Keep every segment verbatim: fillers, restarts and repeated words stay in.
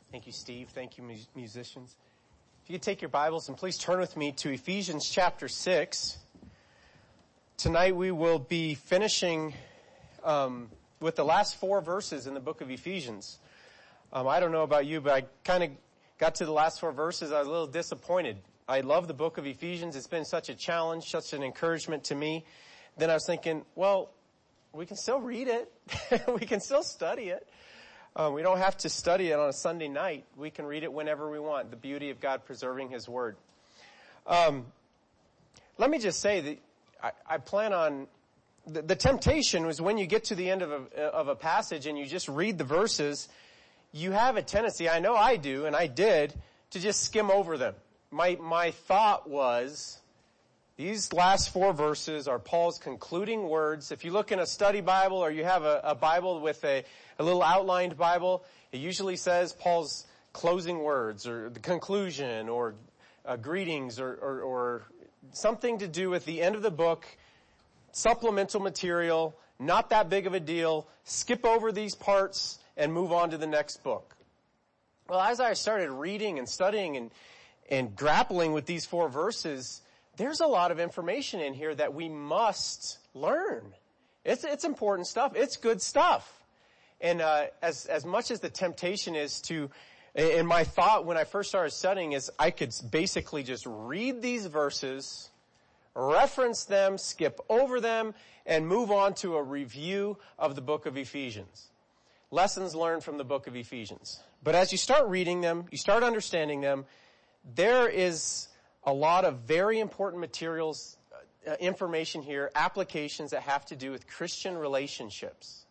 Thank you, Steve. Thank you, mu- musicians. If you could take your Bibles and please turn with me to Ephesians chapter six. Tonight we will be finishing um, with the last four verses in the book of Ephesians. Um, I don't know about you, but I kind of got to the last four verses. I was a little disappointed. I love the book of Ephesians. It's been such a challenge, such an encouragement to me. Then I was thinking, well, we can still read it. We can still study it. Uh, we don't have to study it on a Sunday night. We can read it whenever we want. The beauty of God preserving His Word. Um, let me just say that I, I plan on, the, the temptation was when you get to the end of a, of a passage and you just read the verses, you have a tendency, I know I do, and I did, to just skim over them. My, my thought was, these last four verses are Paul's concluding words. If you look in a study Bible or you have a, a Bible with a, a little outlined Bible, it usually says Paul's closing words or the conclusion or uh, greetings or, or, or something to do with the end of the book, supplemental material, not that big of a deal, skip over these parts and move on to the next book. Well, as I started reading and studying and, and grappling with these four verses, there's a lot of information in here that we must learn. It's, it's important stuff. It's good stuff. And, uh, as, as much as the temptation is to, and my thought when I first started studying is I could basically just read these verses, reference them, skip over them, and move on to a review of the book of Ephesians. Lessons learned from the book of Ephesians. But as you start reading them, you start understanding them, there is a lot of very important materials, uh, information here, applications that have to do with Christian relationships.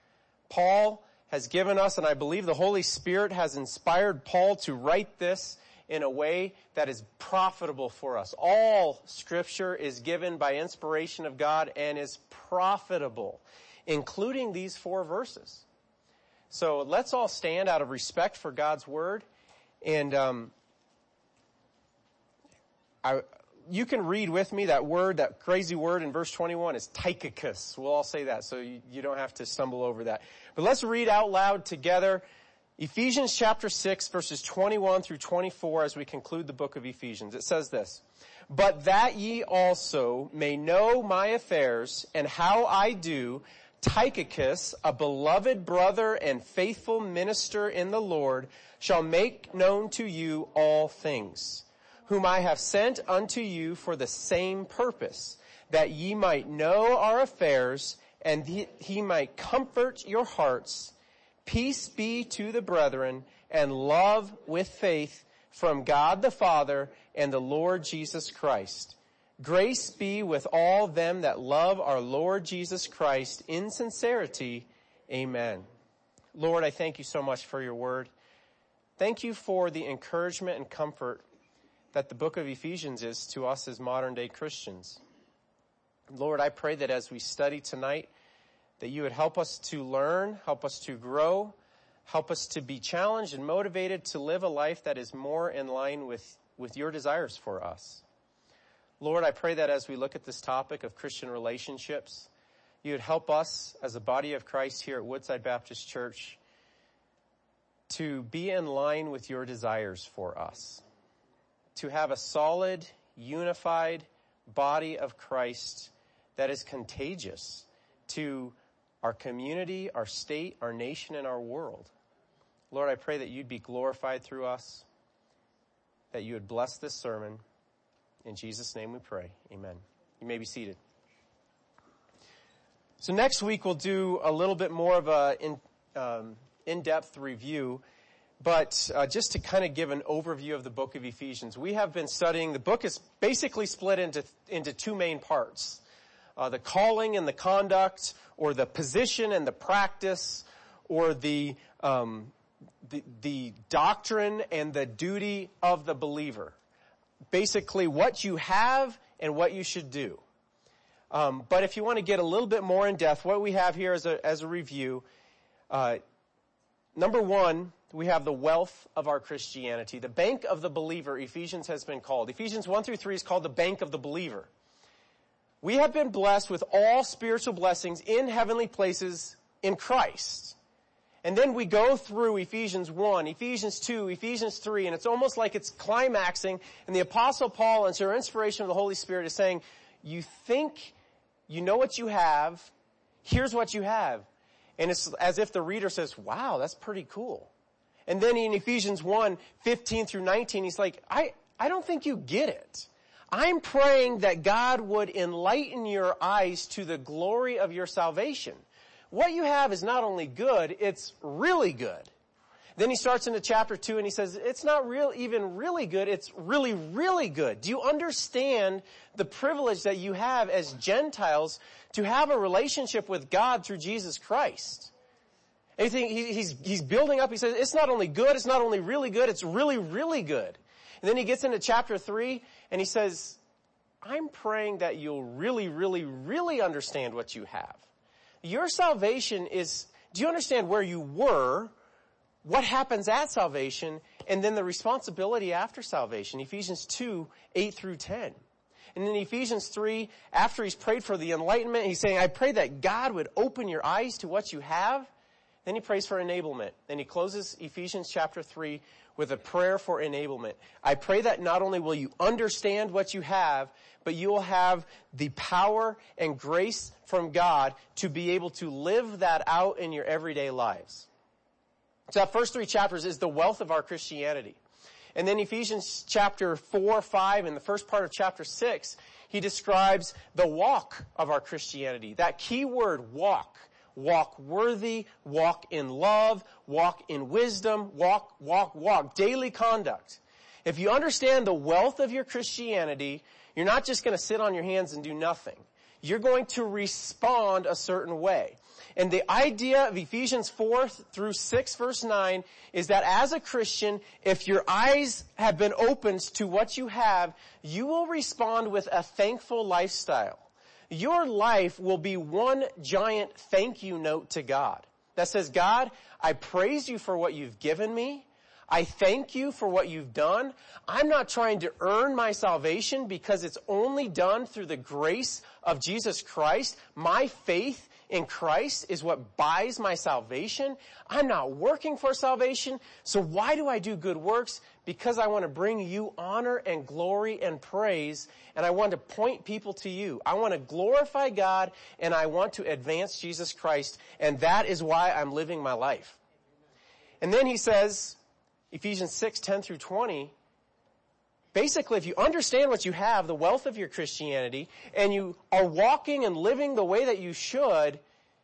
Paul has given us, and I believe the Holy Spirit has inspired Paul to write this in a way that is profitable for us. All Scripture is given by inspiration of God and is profitable, including these four verses. So let's all stand out of respect for God's Word, and um I, you can read with me that word, that crazy word in verse twenty-one is Tychicus. We'll all say that, so you, you don't have to stumble over that. But let's read out loud together Ephesians chapter six, verses twenty-one through twenty-four as we conclude the book of Ephesians. It says this, "But that ye also may know my affairs and how I do, Tychicus, a beloved brother and faithful minister in the Lord, shall make known to you all things, whom I have sent unto you for the same purpose, that ye might know our affairs, and he, he might comfort your hearts. Peace be to the brethren, and love with faith from God the Father and the Lord Jesus Christ. Grace be with all them that love our Lord Jesus Christ in sincerity. Amen." Lord, I thank you so much for your word. Thank you for the encouragement and comfort that the book of Ephesians is to us as modern day Christians. Lord, I pray that as we study tonight, that you would help us to learn, help us to grow, help us to be challenged and motivated to live a life that is more in line with, with your desires for us. Lord, I pray that as we look at this topic of Christian relationships, you would help us as a body of Christ here at Woodside Baptist Church to be in line with your desires for us, to have a solid, unified body of Christ that is contagious to our community, our state, our nation, and our world. Lord, I pray that you'd be glorified through us, that you would bless this sermon. In Jesus' name we pray. Amen. You may be seated. So next week we'll do a little bit more of a in, um, in-depth review. But uh, just to kind of give an overview of the book of Ephesians, we have been studying, the book is basically split into into two main parts. Uh, the calling and the conduct, or the position and the practice, or the, um, the the doctrine and the duty of the believer. Basically what you have and what you should do. Um, but if you want to get a little bit more in depth, what we have here as a, as a review, uh, number one, we have the wealth of our Christianity. The bank of the believer, Ephesians has been called. Ephesians one through three is called the bank of the believer. We have been blessed with all spiritual blessings in heavenly places in Christ. And then we go through Ephesians one, Ephesians two, Ephesians three, and it's almost like it's climaxing, and the Apostle Paul, under inspiration of the Holy Spirit, is saying, you think you know what you have, here's what you have. And it's as if the reader says, wow, that's pretty cool. And then in Ephesians one, fifteen through nineteen, he's like, I, I don't think you get it. I'm praying that God would enlighten your eyes to the glory of your salvation. What you have is not only good, it's really good. Then he starts into chapter two and he says, it's not real, even really good, it's really, really good. Do you understand the privilege that you have as Gentiles to have a relationship with God through Jesus Christ? And you think he, he's, he's building up, he says, it's not only good, it's not only really good, it's really, really good. And then he gets into chapter three and he says, I'm praying that you'll really, really, really understand what you have. Your salvation is, do you understand where you were, what happens at salvation, and then the responsibility after salvation? Ephesians two, eight through ten. And in Ephesians three, after he's prayed for the enlightenment, he's saying, I pray that God would open your eyes to what you have. Then he prays for enablement. And he closes Ephesians chapter three with a prayer for enablement. I pray that not only will you understand what you have, but you will have the power and grace from God to be able to live that out in your everyday lives. So that first three chapters is the wealth of our Christianity. And then Ephesians chapter four, five, and the first part of chapter six, he describes the walk of our Christianity. That key word, walk. Walk worthy, walk in love, walk in wisdom, walk, walk, walk. Daily conduct. If you understand the wealth of your Christianity, you're not just going to sit on your hands and do nothing. You're going to respond a certain way. And the idea of Ephesians four through six verse nine is that as a Christian, if your eyes have been opened to what you have, you will respond with a thankful lifestyle. Your life will be one giant thank you note to God that says, God, I praise you for what you've given me. I thank you for what you've done. I'm not trying to earn my salvation because it's only done through the grace of Jesus Christ. My faith in Christ is what buys my salvation. I'm not working for salvation. So why do I do good works? Because I want to bring you honor and glory and praise, and I want to point people to you. I want to glorify God, and I want to advance Jesus Christ, and that is why I'm living my life. And then he says, Ephesians six, ten through twenty, basically, if you understand what you have, the wealth of your Christianity, and you are walking and living the way that you should,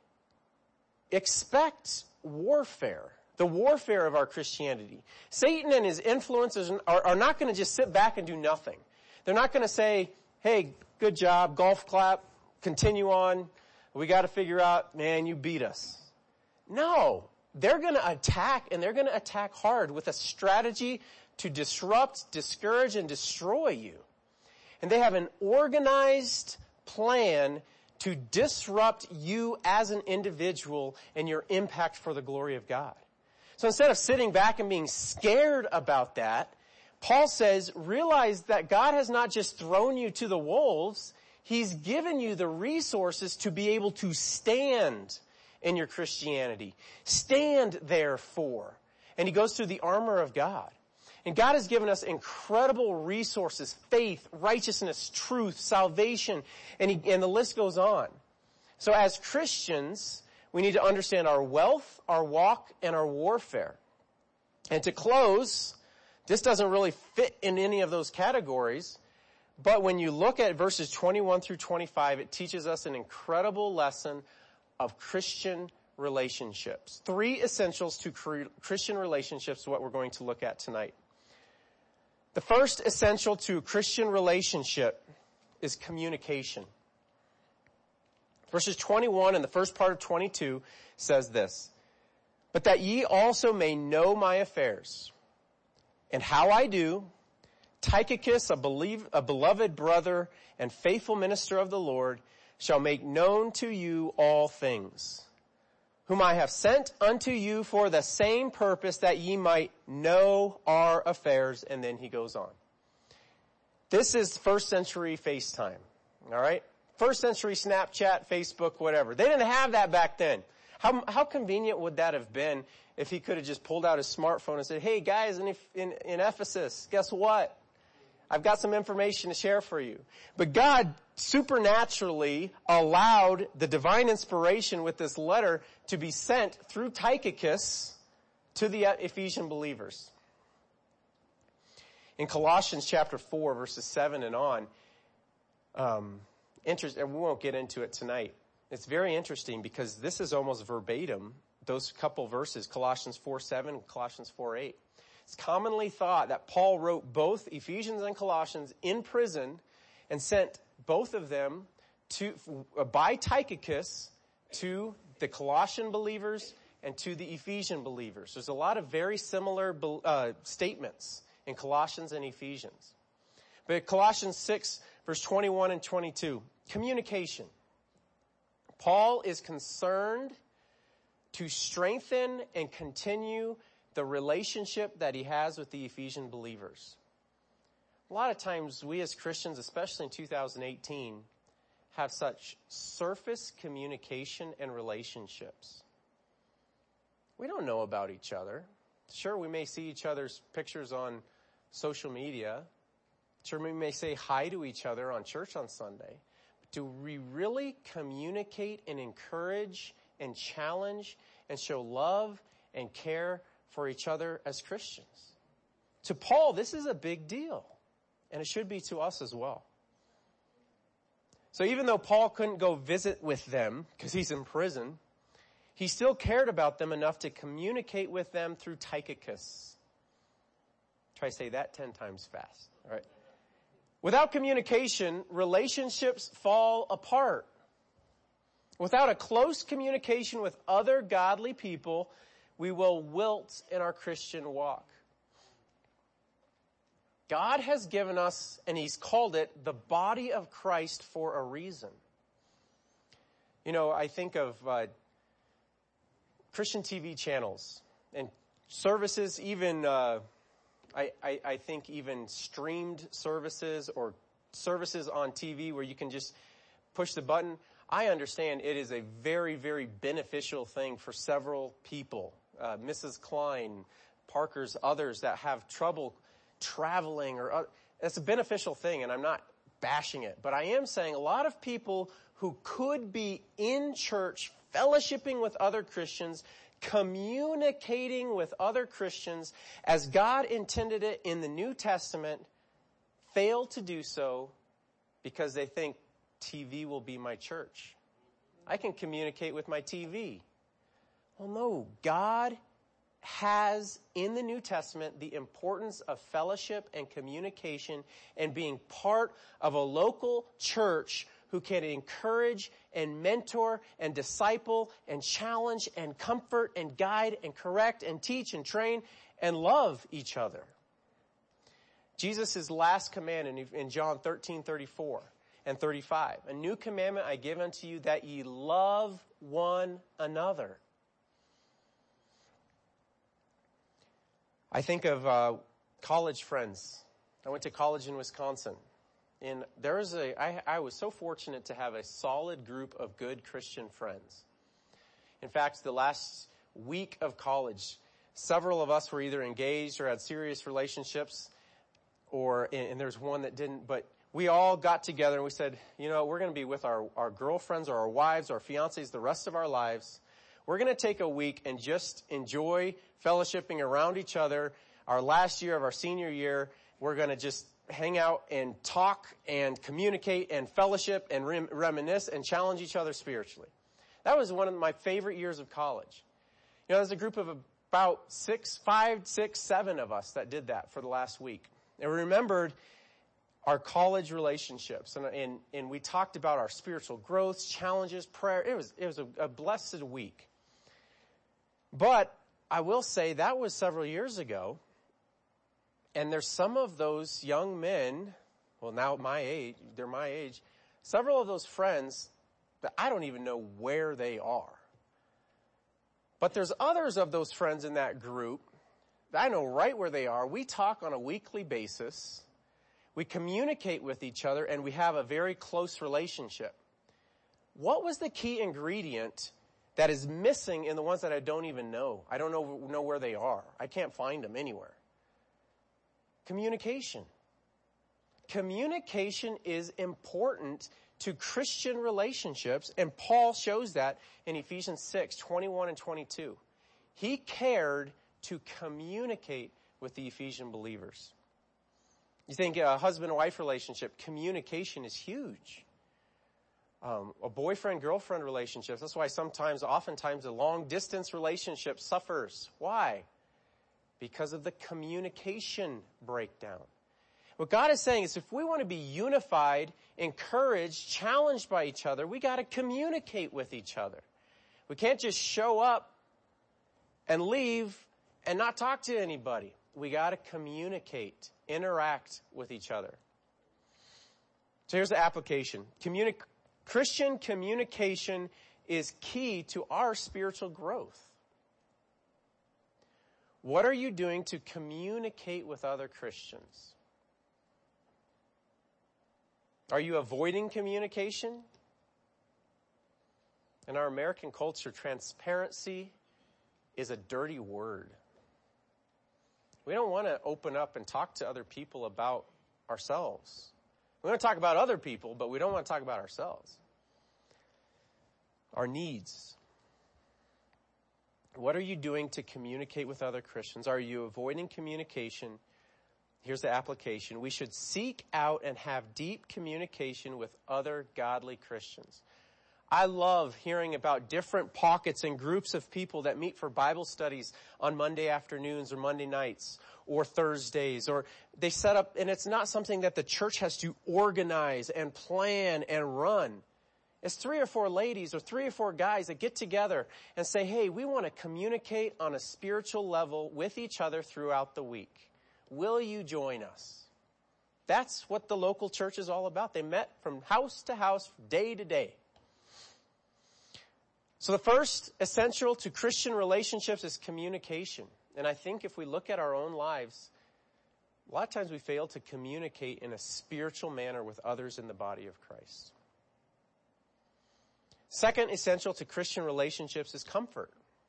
expect warfare. The warfare of our Christianity. Satan and his influences are, are not going to just sit back and do nothing. They're not going to say, hey, good job, golf clap, continue on. We got to figure out, man, you beat us. No. They're going to attack, and they're going to attack hard with a strategy to disrupt, discourage, and destroy you. And they have an organized plan to disrupt you as an individual and your impact for the glory of God. So instead of sitting back and being scared about that, Paul says, realize that God has not just thrown you to the wolves, he's given you the resources to be able to stand in your Christianity. Stand therefore. And he goes through the armor of God. And God has given us incredible resources, faith, righteousness, truth, salvation, and, he, and the list goes on. So as Christians, we need to understand our wealth, our walk, and our warfare. And to close, this doesn't really fit in any of those categories, but when you look at verses twenty-one through twenty-five, it teaches us an incredible lesson of Christian relationships. Three essentials to Christian relationships is what we're going to look at tonight. The first essential to a Christian relationship is communication. Verses twenty-one and the first part of twenty-two says this, but that ye also may know my affairs, and how I do, Tychicus, a, believe, a beloved brother and faithful minister of the Lord, shall make known to you all things, whom I have sent unto you for the same purpose, that ye might know our affairs. And then he goes on. This is first century FaceTime, all right? First century Snapchat, Facebook, whatever. They didn't have that back then. How, how convenient would that have been if he could have just pulled out his smartphone and said, hey guys in, in, in Ephesus, guess what? I've got some information to share for you. But God supernaturally allowed the divine inspiration with this letter to be sent through Tychicus to the Ephesian believers. In Colossians chapter four, verses seven and on, um, interest, and we won't get into it tonight. It's very interesting because this is almost verbatim, those couple verses, Colossians four seven, Colossians four eight. It's commonly thought that Paul wrote both Ephesians and Colossians in prison and sent both of them to, by Tychicus to the Colossian believers and to the Ephesian believers. There's a lot of very similar uh, statements in Colossians and Ephesians. But Colossians six, verse twenty-one and twenty-two, communication. Paul is concerned to strengthen and continue the relationship that he has with the Ephesian believers. A lot of times we as Christians, especially in two thousand eighteen, have such surface communication and relationships. We don't know about each other. Sure, we may see each other's pictures on social media. Sure, we may say hi to each other on church on Sunday. But do we really communicate and encourage and challenge and show love and care for each other as Christians? To Paul, this is a big deal, and it should be to us as well. So even though Paul couldn't go visit with them because he's in prison, he still cared about them enough to communicate with them through Tychicus. Try to say that ten times fast. All right. Without communication, relationships fall apart. Without a close communication with other godly people, we will wilt in our Christian walk. God has given us, and he's called it, the body of Christ for a reason. You know, I think of uh, Christian T V channels and services, even, uh, I, I, I think even streamed services or services on T V where you can just push the button. I understand it is a very, very beneficial thing for several people. Uh, Missus Klein, Parker's, others that have trouble traveling, or uh, it's a beneficial thing, and I'm not bashing it. But I am saying a lot of people who could be in church, fellowshipping with other Christians, communicating with other Christians as God intended it in the New Testament, fail to do so because they think T V will be my church. I can communicate with my T V. Well, no, God has in the New Testament the importance of fellowship and communication and being part of a local church who can encourage and mentor and disciple and challenge and comfort and guide and correct and teach and train and love each other. Jesus' last command in, in John thirteen thirty-four and thirty-five, a new commandment I give unto you, that ye love one another. I think of uh, college friends. I went to college in Wisconsin. And there was a, I, I was so fortunate to have a solid group of good Christian friends. In fact, the last week of college, several of us were either engaged or had serious relationships, or, and, and there's one that didn't, but we all got together and we said, you know, we're going to be with our, our girlfriends or our wives or our fiancés the rest of our lives. We're going to take a week and just enjoy fellowshipping around each other. Our last year of our senior year, we're going to just hang out and talk and communicate and fellowship and rem- reminisce and challenge each other spiritually. That was one of my favorite years of college. You know, there's a group of about six, five, six, seven of us that did that for the last week. And we remembered our college relationships, and, and, and we talked about our spiritual growth, challenges, prayer. It was, it was a, a blessed week. But I will say that was several years ago. And there's some of those young men, well, now my age, they're my age, several of those friends that I don't even know where they are. But there's others of those friends in that group that I know right where they are. We talk on a weekly basis. We communicate with each other, and we have a very close relationship. What was the key ingredient that is missing in the ones that I don't even know. I don't know, know where they are. I can't find them anywhere. Communication. Communication is important to Christian relationships, and Paul shows that in Ephesians six, twenty-one and twenty-two. He cared to communicate with the Ephesian believers. You think a husband-wife relationship, communication is huge. Um, a boyfriend-girlfriend relationship, that's why sometimes, oftentimes, a long-distance relationship suffers. Why? Because of the communication breakdown. What God is saying is if we want to be unified, encouraged, challenged by each other, we got to communicate with each other. We can't just show up and leave and not talk to anybody. We got to communicate, interact with each other. So here's the application. Communi- Christian communication is key to our spiritual growth. What are you doing to communicate with other Christians? Are you avoiding communication? In our American culture, transparency is a dirty word. We don't want to open up and talk to other people about ourselves. We want to talk about other people, but we don't want to talk about ourselves. Our needs. What are you doing to communicate with other Christians? Are you avoiding communication? Here's the application. We should seek out and have deep communication with other godly Christians. I love hearing about different pockets and groups of people that meet for Bible studies on Monday afternoons or Monday nights or Thursdays, or they set up, and it's not something that the church has to organize and plan and run. It's three or four ladies or three or four guys that get together and say, hey, we want to communicate on a spiritual level with each other throughout the week. Will you join us? That's what the local church is all about. They met from house to house, day to day. So the first essential to Christian relationships is communication. And I think if we look at our own lives, a lot of times we fail to communicate in a spiritual manner with others in the body of Christ. Second essential to Christian relationships is comfort.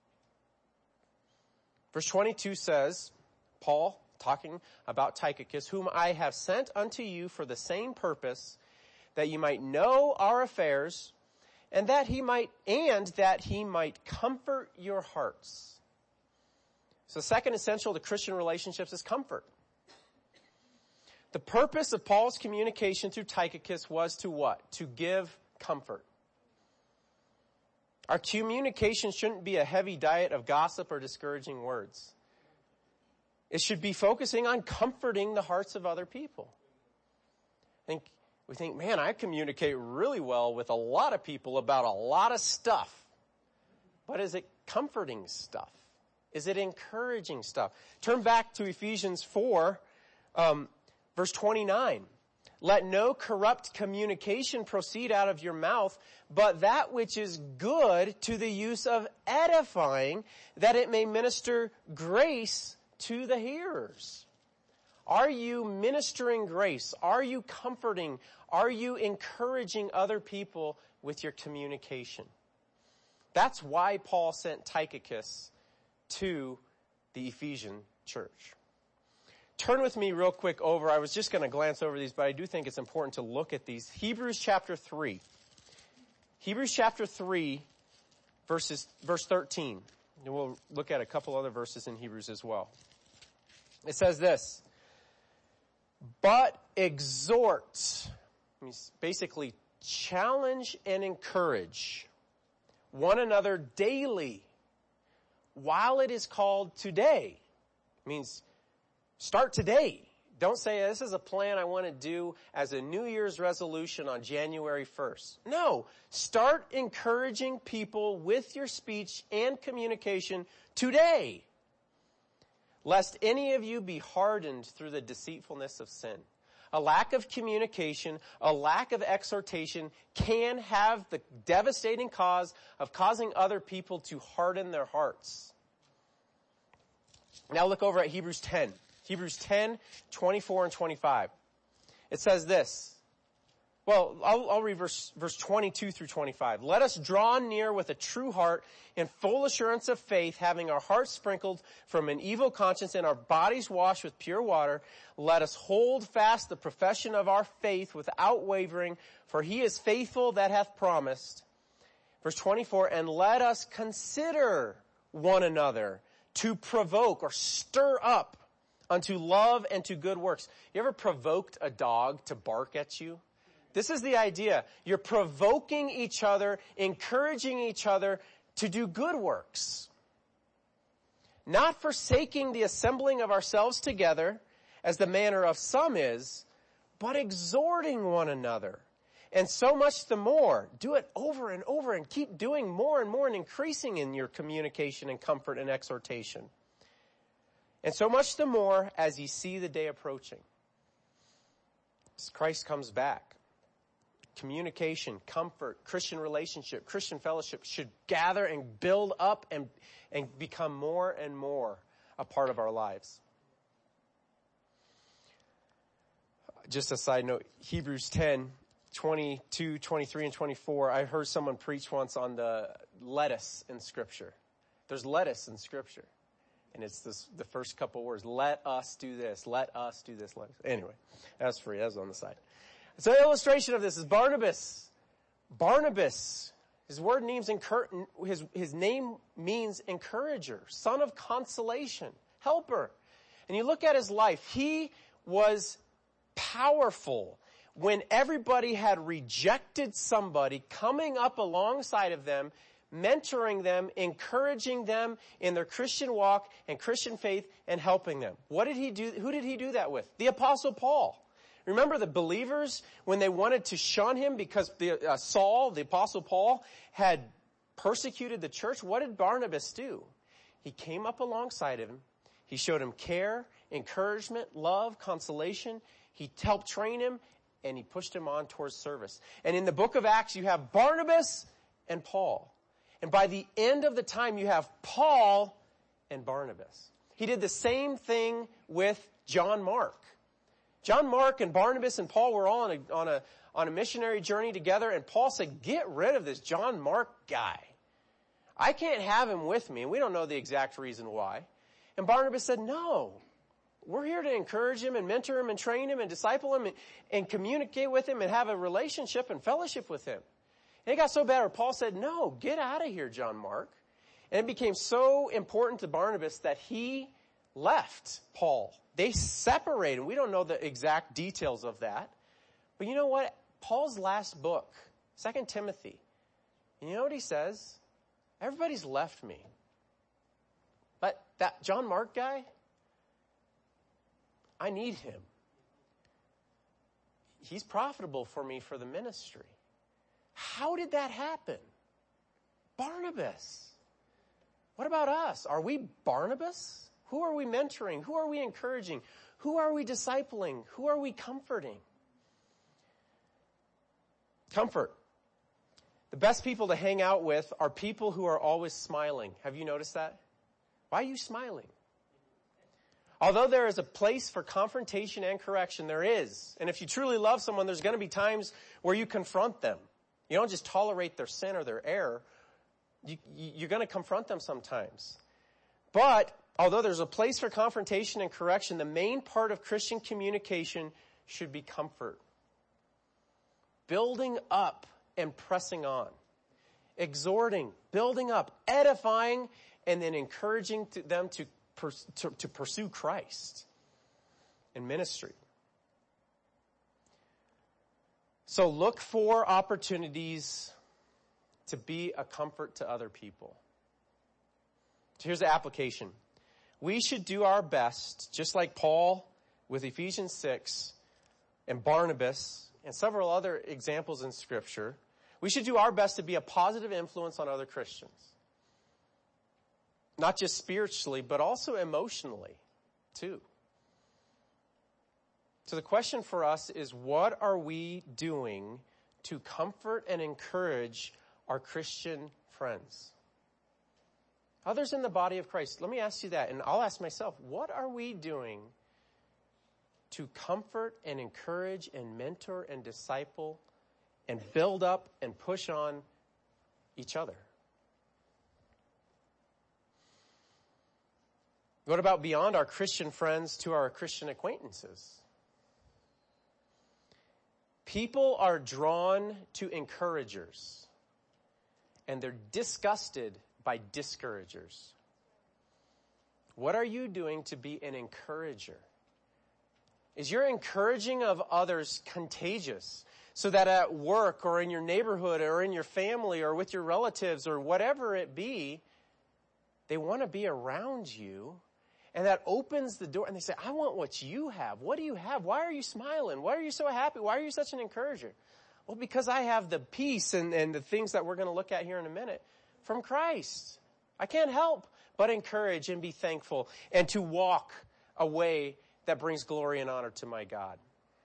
Verse twenty-two says, Paul, talking about Tychicus, whom I have sent unto you for the same purpose, that you might know our affairs, and that he might, and that he might comfort your hearts. So the second essential to Christian relationships is comfort. The purpose of Paul's communication through Tychicus was to what? To give comfort. Our communication shouldn't be a heavy diet of gossip or discouraging words. It should be focusing on comforting the hearts of other people. I think we think, man, I communicate really well with a lot of people about a lot of stuff. But is it comforting stuff? Is it encouraging stuff? Turn back to Ephesians four, um, verse twenty-nine. Let no corrupt communication proceed out of your mouth, but that which is good to the use of edifying, that it may minister grace to the hearers. Are you ministering grace? Are you comforting? Are you encouraging other people with your communication? That's why Paul sent Tychicus to the Ephesian church. Turn with me real quick over. I was just going to glance over these, but I do think it's important to look at these. Hebrews chapter three. Hebrews chapter three, verses, verse thirteen. And we'll look at a couple other verses in Hebrews as well. It says this, but exhort, means basically challenge and encourage one another daily while it is called today. It means start today. Don't say this is a plan I want to do as a New Year's resolution on January first. No, start encouraging people with your speech and communication today, lest any of you be hardened through the deceitfulness of sin. A lack of communication, a lack of exhortation can have the devastating cause of causing other people to harden their hearts. Now look over at Hebrews ten. Hebrews ten, twenty-four and twenty-five. It says this, Well, I'll, I'll read verse, verse twenty-two through twenty-five. Let us draw near with a true heart in full assurance of faith, having our hearts sprinkled from an evil conscience and our bodies washed with pure water. Let us hold fast the profession of our faith without wavering, for he is faithful that hath promised. Verse twenty-four, and let us consider one another to provoke or stir up unto love and to good works. You ever provoked a dog to bark at you? This is the idea. You're provoking each other, encouraging each other to do good works. Not forsaking the assembling of ourselves together, as the manner of some is, but exhorting one another. And so much the more. Do it over and over and keep doing more and more and increasing in your communication and comfort and exhortation. And so much the more as ye see the day approaching. As Christ comes back. Communication, comfort, Christian relationship, Christian fellowship should gather and build up and, and become more and more a part of our lives. Just a side note, Hebrews ten, twenty-two, twenty-three, and twenty-four, I heard someone preach once on the lettuce in Scripture. There's lettuce in Scripture. And it's this, the first couple words, let us do this, let us do this. Let us. Anyway, that's free, that's on the side. So an illustration of this is Barnabas. Barnabas, his word means encour- his, his name means encourager, son of consolation, helper. And you look at his life, he was powerful when everybody had rejected somebody, coming up alongside of them, mentoring them, encouraging them in their Christian walk and Christian faith, and helping them. What did he do? Who did he do that with? The Apostle Paul. Remember the believers when they wanted to shun him because the, uh, Saul, the Apostle Paul, had persecuted the church? What did Barnabas do? He came up alongside of him. He showed him care, encouragement, love, consolation. He helped train him, and he pushed him on towards service. And in the book of Acts, you have Barnabas and Paul. And by the end of the time, you have Paul and Barnabas. He did the same thing with John Mark. John Mark and Barnabas and Paul were all on a, on a, on a missionary journey together, and Paul said, get rid of this John Mark guy. I can't have him with me, and we don't know the exact reason why. And Barnabas said, no, we're here to encourage him and mentor him and train him and disciple him and, and communicate with him and have a relationship and fellowship with him. And it got so bad where Paul said, no, get out of here, John Mark. And it became so important to Barnabas that he left Paul. They separated. We don't know the exact details of that. But you know what? Paul's last book, Second Timothy, you know what he says? Everybody's left me. But that John Mark guy, I need him. He's profitable for me for the ministry. How did that happen? Barnabas. What about us? Are we Barnabas? Who are we mentoring? Who are we encouraging? Who are we discipling? Who are we comforting? Comfort. The best people to hang out with are people who are always smiling. Have you noticed that? Why are you smiling? Although there is a place for confrontation and correction, there is. And if you truly love someone, there's going to be times where you confront them. You don't just tolerate their sin or their error. You, you're going to confront them sometimes. But although there's a place for confrontation and correction, the main part of Christian communication should be comfort. Building up and pressing on. Exhorting, building up, edifying, and then encouraging to them to, pers- to, to pursue Christ in ministry. So look for opportunities to be a comfort to other people. Here's the application. We should do our best, just like Paul with Ephesians six and Barnabas and several other examples in Scripture. We should do our best to be a positive influence on other Christians. Not just spiritually, but also emotionally, too. So the question for us is, what are we doing to comfort and encourage our Christian friends? Others in the body of Christ. Let me ask you that, and I'll ask myself, what are we doing to comfort and encourage and mentor and disciple and build up and push on each other. What about beyond our Christian friends to our Christian acquaintances? People are drawn to encouragers, and they're disgusted by discouragers. What are you doing to be an encourager? Is your encouraging of others contagious so that at work or in your neighborhood or in your family or with your relatives or whatever it be, they want to be around you? And that opens the door and they say, I want what you have. What do you have? Why are you smiling? Why are you so happy? Why are you such an encourager? Well, because I have the peace and, and the things that we're going to look at here in a minute from Christ. I can't help but encourage and be thankful and to walk a way that brings glory and honor to my God.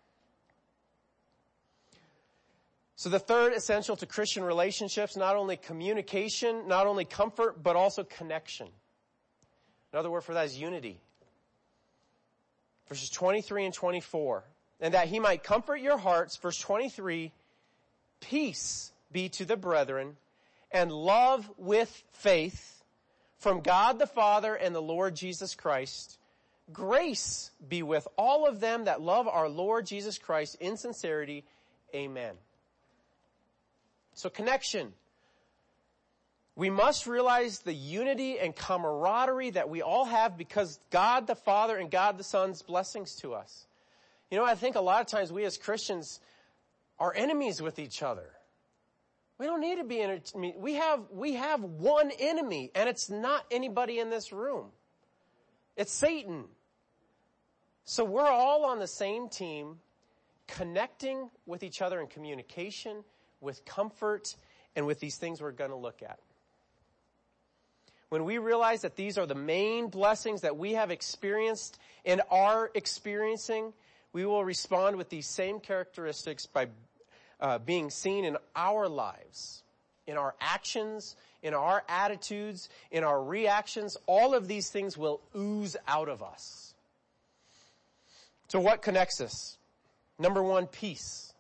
So the third essential to Christian relationships, not only communication, not only comfort, but also connection. Another word for that is unity. Verses twenty-three and twenty-four. And that he might comfort your hearts, verse twenty-three, peace be to the brethren, and love with faith from God the Father and the Lord Jesus Christ. Grace be with all of them that love our Lord Jesus Christ in sincerity. Amen. So connection. We must realize the unity and camaraderie that we all have because God the Father and God the Son's blessings to us. You know, I think a lot of times we as Christians are enemies with each other. We don't need to be enemies. We have, we have one enemy, and it's not anybody in this room. It's Satan. So we're all on the same team, connecting with each other in communication, with comfort, and with these things we're going to look at. When we realize that these are the main blessings that we have experienced and are experiencing, we will respond with these same characteristics by uh, being seen in our lives, in our actions, in our attitudes, in our reactions. All of these things will ooze out of us. So what connects us? Number one, peace.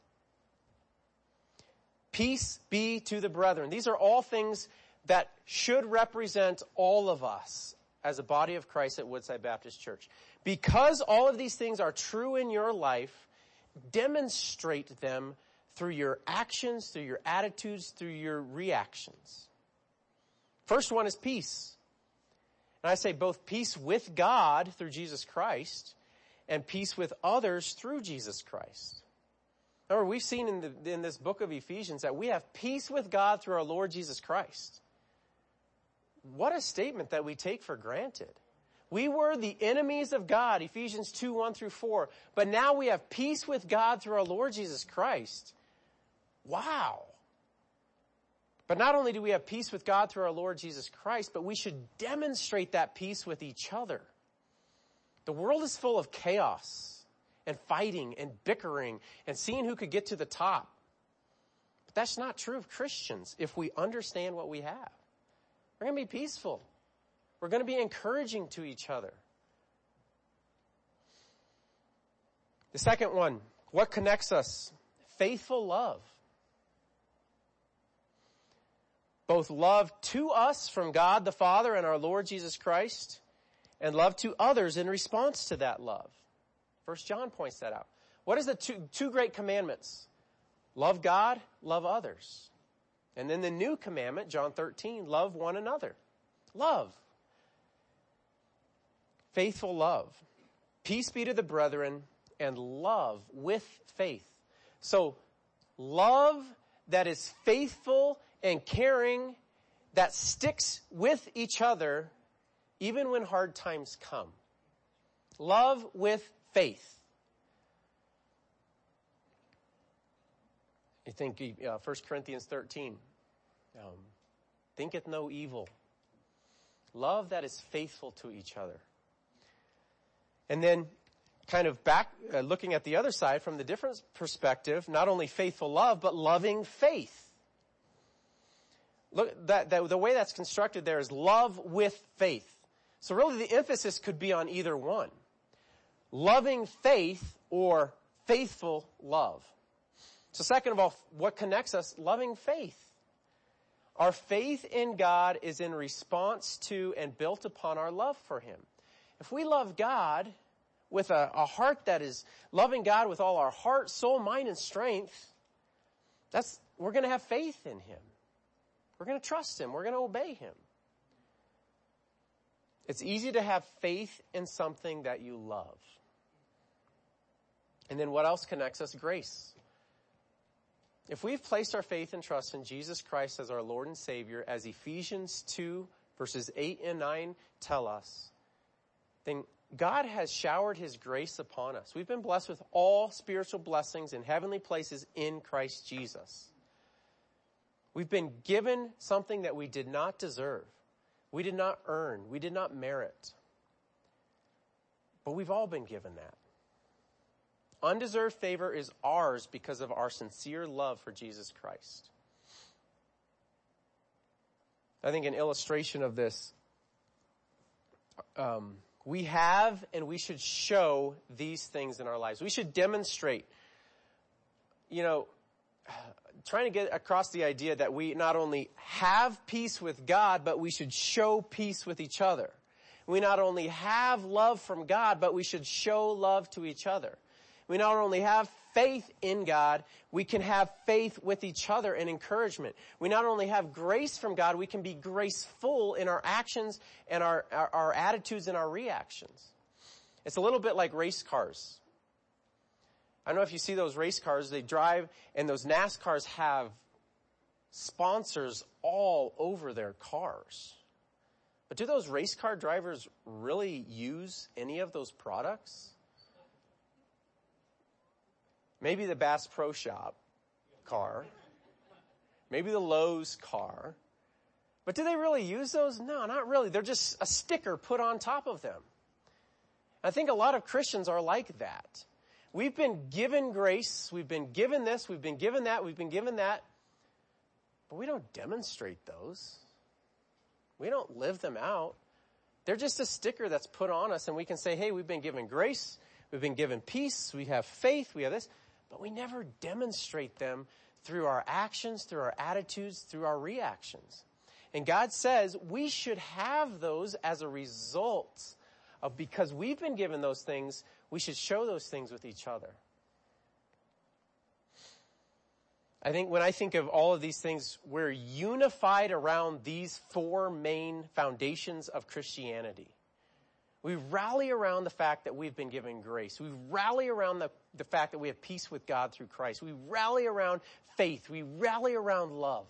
Peace be to the brethren. These are all things that should represent all of us as a body of Christ at Woodside Baptist Church. Because all of these things are true in your life, demonstrate them through your actions, through your attitudes, through your reactions. First one is peace. And I say both peace with God through Jesus Christ and peace with others through Jesus Christ. Remember, we've seen in, the, in this book of Ephesians that we have peace with God through our Lord Jesus Christ. What a statement that we take for granted. We were the enemies of God, Ephesians two, one through four. But now we have peace with God through our Lord Jesus Christ. Wow. But not only do we have peace with God through our Lord Jesus Christ, but we should demonstrate that peace with each other. The world is full of chaos and fighting and bickering and seeing who could get to the top. But that's not true of Christians if we understand what we have. We're going to be peaceful. We're going to be encouraging to each other. The second one, what connects us? Faithful love. Both love to us from God the Father and our Lord Jesus Christ, and love to others in response to that love. First John points that out. What is the two, two great commandments? Love God, love others. And then the new commandment, John thirteen, love one another. Love. Faithful love. Peace be to the brethren, and love with faith. So, love that is faithful and caring, that sticks with each other, even when hard times come. Love with faith. You think, uh, First Corinthians thirteen, um, thinketh no evil. Love that is faithful to each other. And then kind of back, uh, looking at the other side from the different perspective, not only faithful love, but loving faith. Look, that, that the way that's constructed there is love with faith. So really the emphasis could be on either one. Loving faith or faithful love. So second of all, what connects us? Loving faith. Our faith in God is in response to and built upon our love for him. If we love God with a, a heart that is loving God with all our heart, soul, mind, and strength, that's, we're going to have faith in him. We're going to trust him. We're going to obey him. It's easy to have faith in something that you love. And then what else connects us? Grace. If we've placed our faith and trust in Jesus Christ as our Lord and Savior, as Ephesians two verses eight and nine tell us, then God has showered his grace upon us. We've been blessed with all spiritual blessings in heavenly places in Christ Jesus. We've been given something that we did not deserve. We did not earn. We did not merit. But we've all been given that. Undeserved favor is ours because of our sincere love for Jesus Christ. I think an illustration of this, um, we have and we should show these things in our lives. We should demonstrate, you know, trying to get across the idea that we not only have peace with God, but we should show peace with each other. We not only have love from God, but we should show love to each other. We not only have faith in God, we can have faith with each other and encouragement. We not only have grace from God, we can be graceful in our actions and our, our, our attitudes and our reactions. It's a little bit like race cars. I don't know if you see those race cars, they drive, and those NASCARs have sponsors all over their cars. But do those race car drivers really use any of those products? Maybe the Bass Pro Shop car. Maybe the Lowe's car. But do they really use those? No, not really. They're just a sticker put on top of them. I think a lot of Christians are like that. We've been given grace. We've been given this. We've been given that. We've been given that. But we don't demonstrate those. We don't live them out. They're just a sticker that's put on us, and we can say, hey, we've been given grace. We've been given peace. We have faith. We have this. But we never demonstrate them through our actions, through our attitudes, through our reactions. And God says we should have those as a result of, because we've been given those things, we should show those things with each other. I think when I think of all of these things, we're unified around these four main foundations of Christianity. We rally around the fact that we've been given grace. We rally around the, the fact that we have peace with God through Christ. We rally around faith. We rally around love.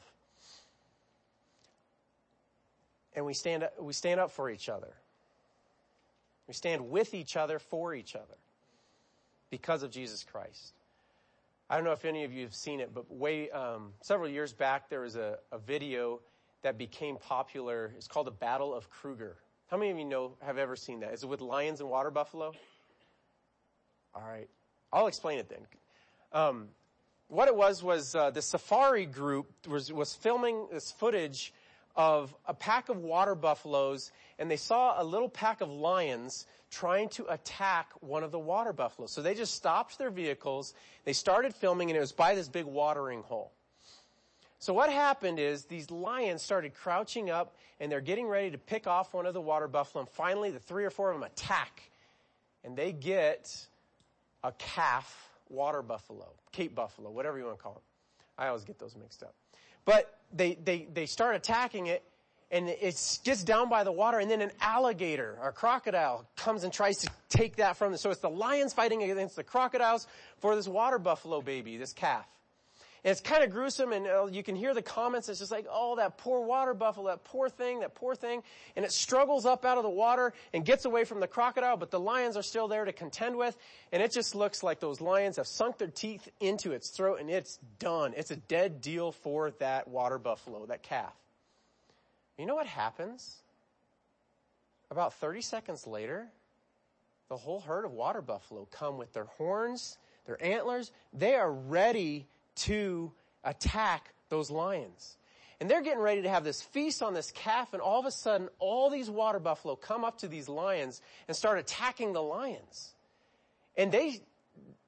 And we stand up, we stand up for each other. We stand with each other for each other because of Jesus Christ. I don't know if any of you have seen it, but way um, several years back there was a, a video that became popular. It's called the Battle of Kruger. How many of you know, have ever seen that? Is it with lions and water buffalo? All right. I'll explain it then. Um, what it was was uh, the safari group was, was filming this footage of a pack of water buffaloes, and they saw a little pack of lions trying to attack one of the water buffaloes. So they just stopped their vehicles. They started filming, and it was by this big watering hole. So what happened is these lions started crouching up, and they're getting ready to pick off one of the water buffalo. And finally, the three or four of them attack, and they get a calf water buffalo, Cape buffalo, whatever you want to call them. I always get those mixed up. But they, they, they start attacking it, and it gets down by the water, and then an alligator or crocodile comes and tries to take that from them. So it's the lions fighting against the crocodiles for this water buffalo baby, this calf. And it's kind of gruesome, and uh, you can hear the comments. It's just like, oh, that poor water buffalo, that poor thing, that poor thing. And it struggles up out of the water and gets away from the crocodile, but the lions are still there to contend with. And it just looks like those lions have sunk their teeth into its throat, and it's done. It's a dead deal for that water buffalo, that calf. You know what happens? About thirty seconds later, the whole herd of water buffalo come with their horns, their antlers. They are ready to attack those lions. And they're getting ready to have this feast on this calf, and all of a sudden, all these water buffalo come up to these lions and start attacking the lions. And they,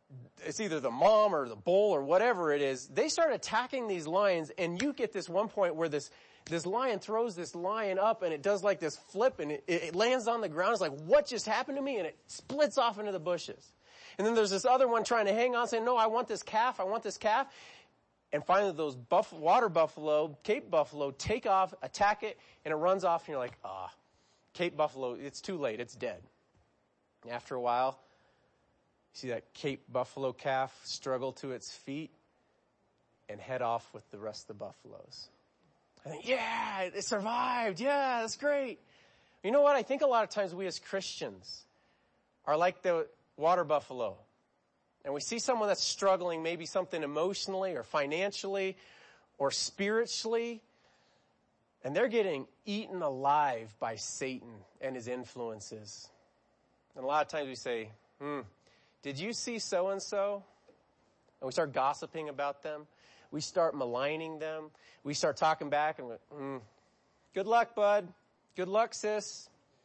it's either the mom or the bull or whatever it is, they start attacking these lions, and you get this one point where this, this lion throws this lion up, and it does like this flip, and it, it lands on the ground. It's like, what just happened to me? And it splits off into the bushes. And then there's this other one trying to hang on, saying, no, I want this calf, I want this calf. And finally those buff, water buffalo, Cape buffalo, take off, attack it, and it runs off, and you're like, ah, Cape buffalo, it's too late, it's dead. After a while, you see that Cape buffalo calf struggle to its feet and head off with the rest of the buffaloes. I think, yeah, it survived. Yeah, that's great. You know what? I think a lot of times we as Christians are like the water buffalo. And we see someone that's struggling, maybe something emotionally or financially or spiritually, and they're getting eaten alive by Satan and his influences. And a lot of times we say, hmm, did you see so-and-so? And we start gossiping about them. We start maligning them. We start talking back and, hmm, good luck, bud. Good luck, sis.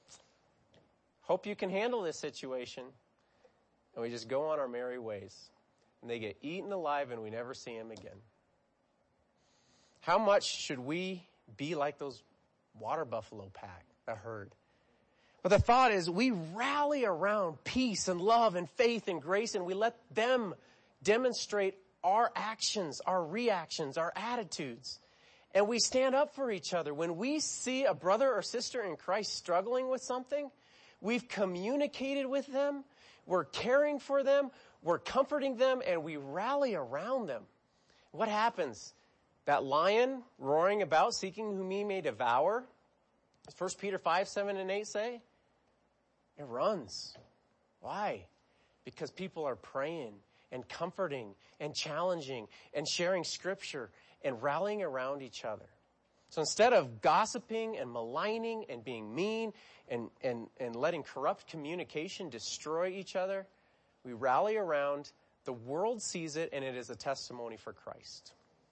Hope you can handle this situation. And we just go on our merry ways. And they get eaten alive and we never see them again. How much should we be like those water buffalo pack, a herd? But the thought is we rally around peace and love and faith and grace, and we let them demonstrate our actions, our reactions, our attitudes. And we stand up for each other. When we see a brother or sister in Christ struggling with something, we've communicated with them, we're caring for them, we're comforting them, and we rally around them. What happens? That lion roaring about, seeking whom he may devour, as First Peter five, seven, and eight say, it runs. Why? Because people are praying and comforting and challenging and sharing scripture and rallying around each other. So instead of gossiping and maligning and being mean and, and, and letting corrupt communication destroy each other, we rally around. The world sees it, and it is a testimony for Christ.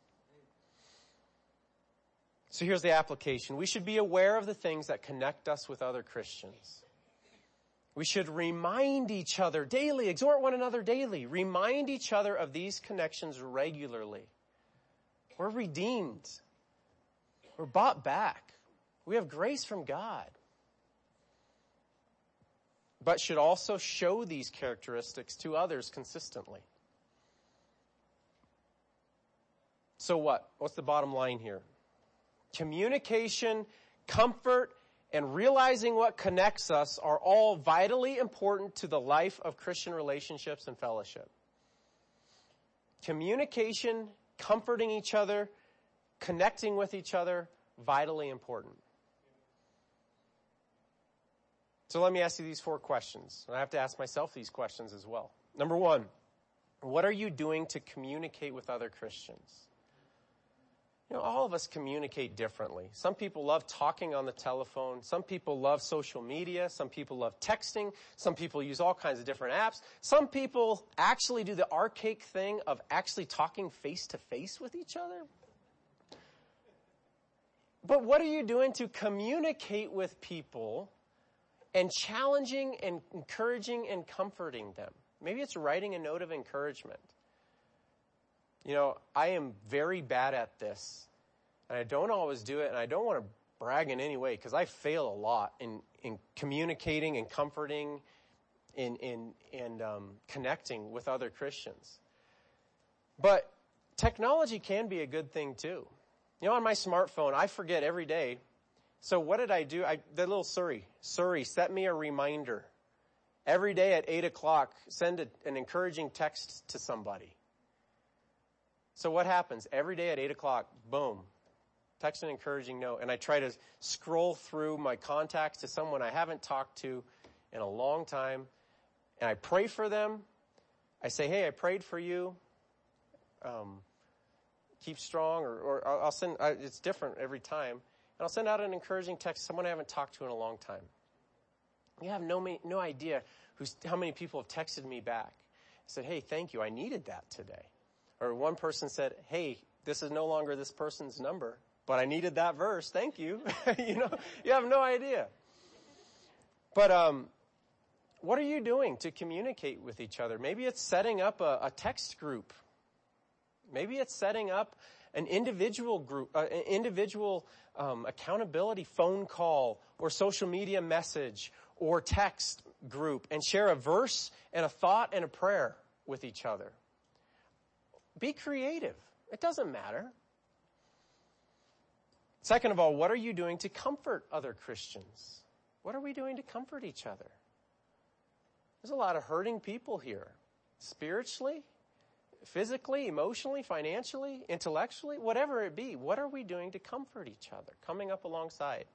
So here's the application. We should be aware of the things that connect us with other Christians. We should remind each other daily, exhort one another daily, remind each other of these connections regularly. We're redeemed. We're bought back. We have grace from God. But should also show these characteristics to others consistently. So what? What's the bottom line here? Communication, comfort, and realizing what connects us are all vitally important to the life of Christian relationships and fellowship. Communication, comforting each other, connecting with each other, vitally important. So let me ask you these four questions. And I have to ask myself these questions as well. Number one, what are you doing to communicate with other Christians? You know, all of us communicate differently. Some people love talking on the telephone. Some people love social media. Some people love texting. Some people use all kinds of different apps. Some people actually do the archaic thing of actually talking face to face with each other. But what are you doing to communicate with people and challenging and encouraging and comforting them? Maybe it's writing a note of encouragement. You know, I am very bad at this, and I don't always do it, and I don't want to brag in any way, because I fail a lot in, in communicating and comforting and, in, and um, connecting with other Christians. But technology can be a good thing, too. You know, on my smartphone, I forget every day. So what did I do? I, the little Siri, Siri, set me a reminder. Every day at eight o'clock, send a, an encouraging text to somebody. So what happens? Every day at eight o'clock, boom, text an encouraging note. And I try to scroll through my contacts to someone I haven't talked to in a long time. And I pray for them. I say, hey, I prayed for you. Um, keep strong. Or, or I'll send, I, it's different every time. And I'll send out an encouraging text to someone I haven't talked to in a long time. You have no, no idea who's, how many people have texted me back. I said, hey, thank you. I needed that today. Or one person said, hey, this is no longer this person's number, but I needed that verse. Thank you. You know, you have no idea. But um, what are you doing to communicate with each other? Maybe it's setting up a, a text group. Maybe it's setting up an individual group, uh, an individual um, accountability phone call or social media message or text group and share a verse and a thought and a prayer with each other. Be creative. It doesn't matter. Second of all, what are you doing to comfort other Christians? What are we doing to comfort each other? There's a lot of hurting people here, spiritually, physically, emotionally, financially, intellectually, whatever it be. What are we doing to comfort each other, coming up alongside?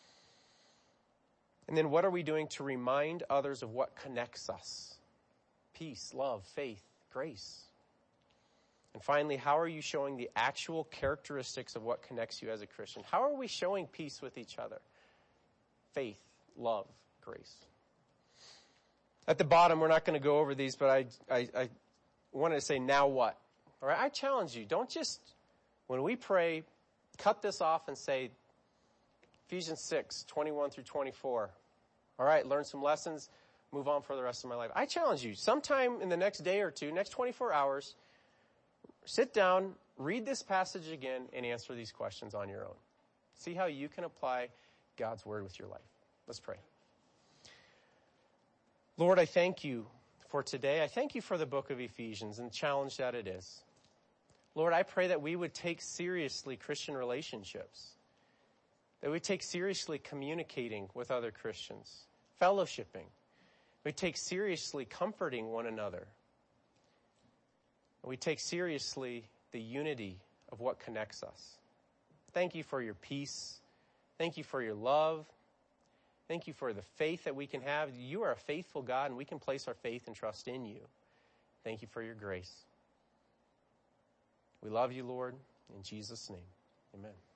And then what are we doing to remind others of what connects us? Peace, love, faith, grace. And finally, how are you showing the actual characteristics of what connects you as a Christian? How are we showing peace with each other? Faith, love, grace. At the bottom, we're not going to go over these, but I, I, I wanted to say, now what? All right, I challenge you. Don't just, when we pray, cut this off and say, Ephesians six, twenty-one through twenty-four. All right, learn some lessons, move on for the rest of my life. I challenge you, sometime in the next day or two, next twenty-four hours, sit down, read this passage again, and answer these questions on your own. See how you can apply God's word with your life. Let's pray. Lord, I thank you for today. I thank you for the book of Ephesians and the challenge that it is. Lord, I pray that we would take seriously Christian relationships, that we take seriously communicating with other Christians, fellowshipping. We take seriously comforting one another. We take seriously the unity of what connects us. Thank you for your peace. Thank you for your love. Thank you for the faith that we can have. You are a faithful God, and we can place our faith and trust in you. Thank you for your grace. We love you, Lord. In Jesus' name, amen.